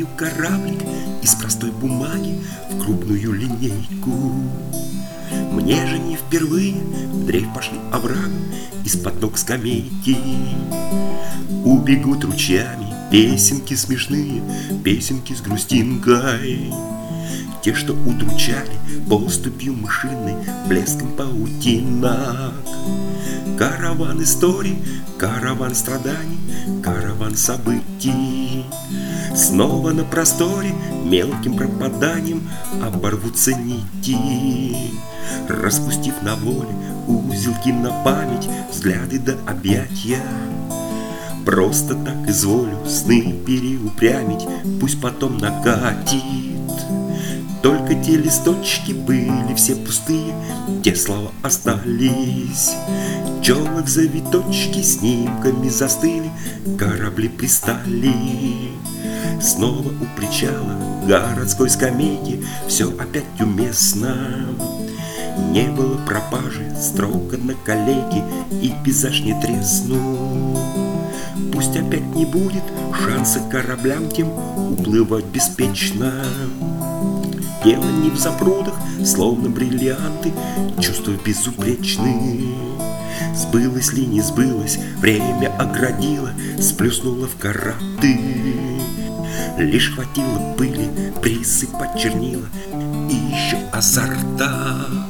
кораблик из простой бумаги в крупную линейку. Мне же не впервые в дрейф пошли оврагом из-под ног скамейки. Убегут ручьями песенки смешные, песенки с грустинкой. Те, что удручали поступью мышиной, блеском паутинок. Караван историй, караван страданий, караван событий. Снова на просторе мелким пропаданием оборвутся нити, распустив на воле узелки на память, взгляды до объятия. Просто так изволю сны переупрямить, пусть потом накатит. Только те листочки были все пустые, те слова остались. Челок завиточки снимками застыли, корабли пристали. Снова у причала городской скамейки все опять уместно. Не было пропажи, строго на коллеге, и пейзаж не треснул. Пусть опять не будет шанса кораблям тем уплывать беспечно. Дело не в запрудах, словно бриллианты, чувства безупречны. Сбылось ли не сбылось, время оградило, сплюснуло в караты. Лишь хватило пыли присыпать чернила и еще азарта.